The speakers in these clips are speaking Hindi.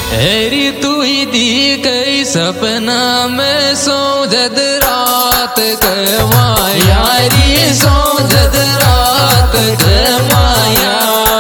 हेरी तू ही दी कई सपना में सोजद रात के माया री सोजद रात के माया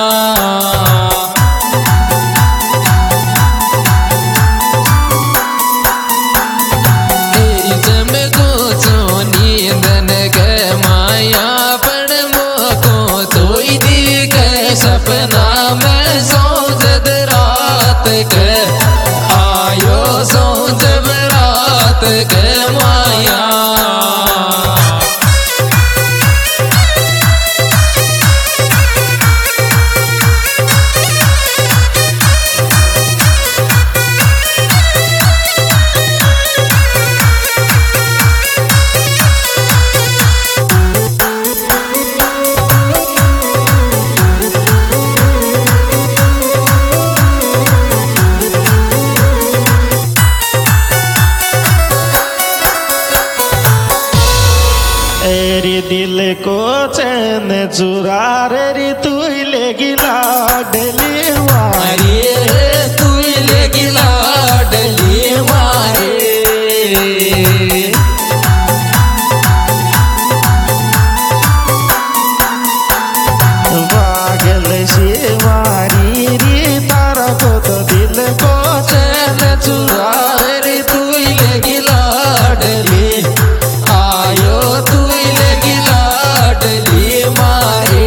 तेरी जमे को चो नींदन के माया पण मोको तो ही दी कई सपना में सोजद रात के आयो सोच रात के माया रे दिल को चैन चुरा रे तू लेगी लाडली मारे तू लेगी लाडली मारे पागल से मारी रे तारा को तो दिल को चैन चुरा रे तू लेगी लाडली आयो तू लेगी लाडली मारे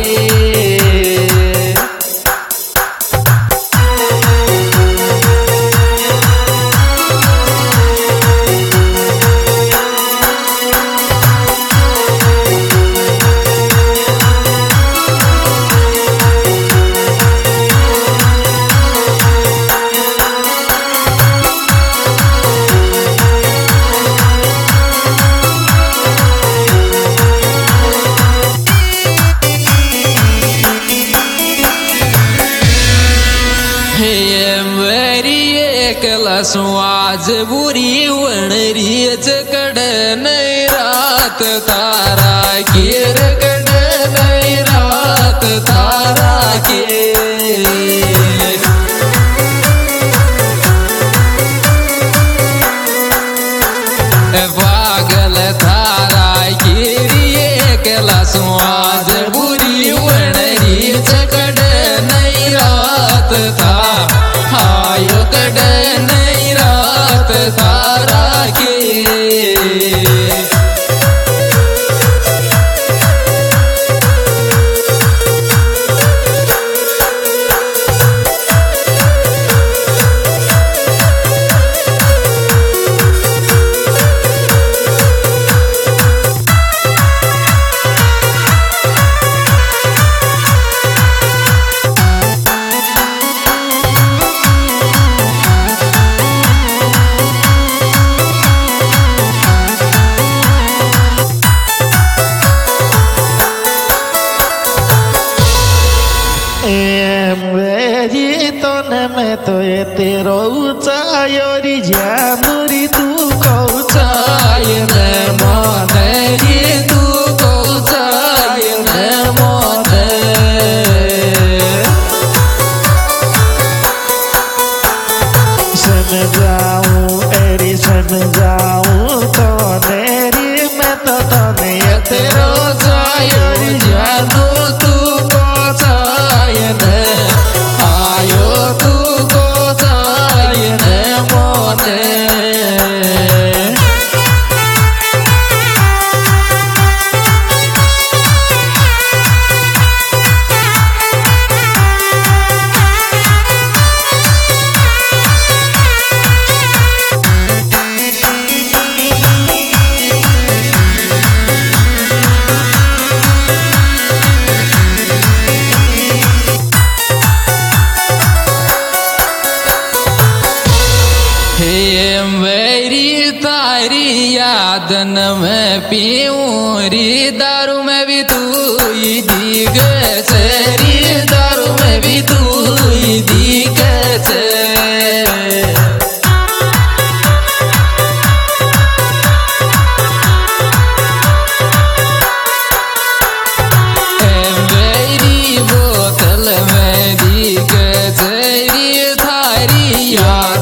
आज बुरी वणरी चकड़ नहीं रात तारा कीर कड़ नहीं रात तारा के पागल तारा कीरिए कलस आज बुरी वणरी चकड़ नहीं रात था आयो कड़ नहीं रात तारा के मैं तो ये तेरो ऊंचायोरी जानूरी तू को चाय न माने रे तू को चाय न माने समझाऊं एरी समझाऊं तो नेरी मैं तो नहीं तेरो चायोरी जानू तू को चाय न आयो तू को चाय न माने मेरी तारी यादन में पीऊं री दारू में भी तू ही दी गरी दारू में भी तू ही दी कैसे मेरी बोतल में दी गरी थारी याद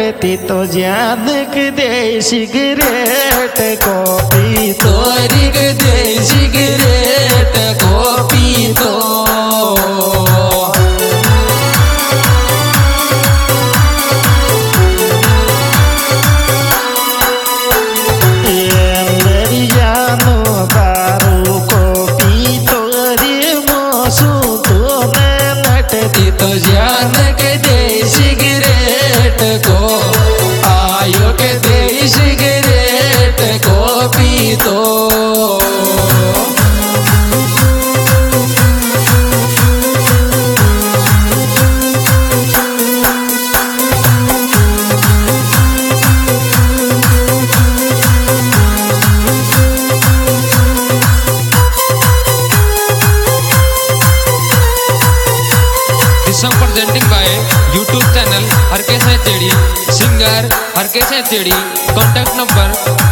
नटती तो जान के दे सिगरेट कॉपी तोरी के दे सिगरेट कॉपी तो तो जान के दे सिगरेट को आयो के दे सिगरेट को पी तो presenting by YouTube channel हरके से चेड़ी सिंगर हरके से चेड़ी कॉन्टैक्ट नंबर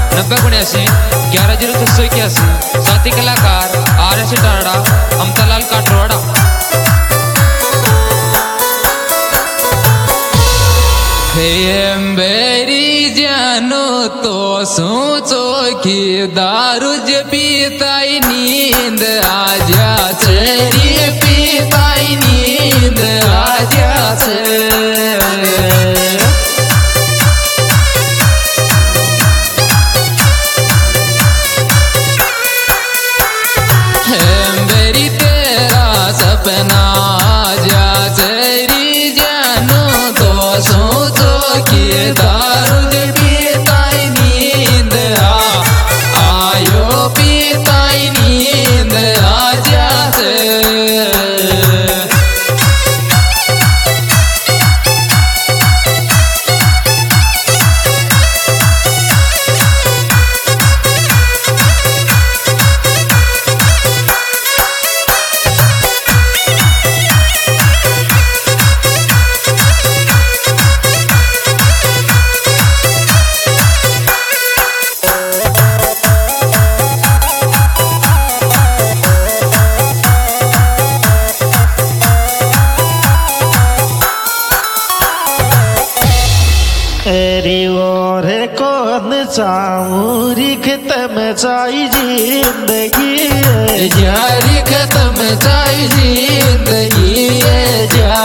9079110681 साथी कलाकार RS टारड़ा अमतालाल काटवाड़ा। मेरी जानो तो सोचो कि दारू ज पीताई नींद आजा चेरी पीताई नींद आजा से मेरी तेरा सपना आजा चेरी जानो तो सोचो कि दारू ज पीताई नींद आयो पीताई नींद आजा से और कौन चाऊरी खत्म चाई जिंदगी यारी खत्म चाई जिंदगी जा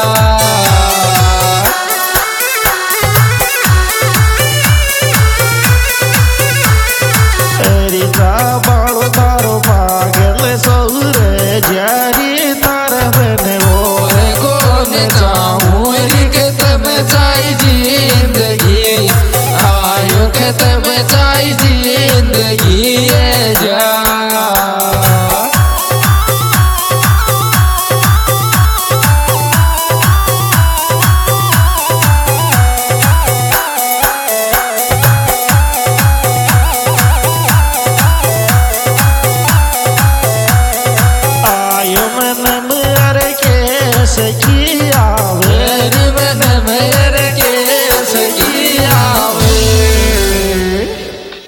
बाड़ो तारो पागल सौर जारी तार बने और कौन चाऊरी खत्म चाई जिंदगी आयो खत्म चाई जिंदगी जा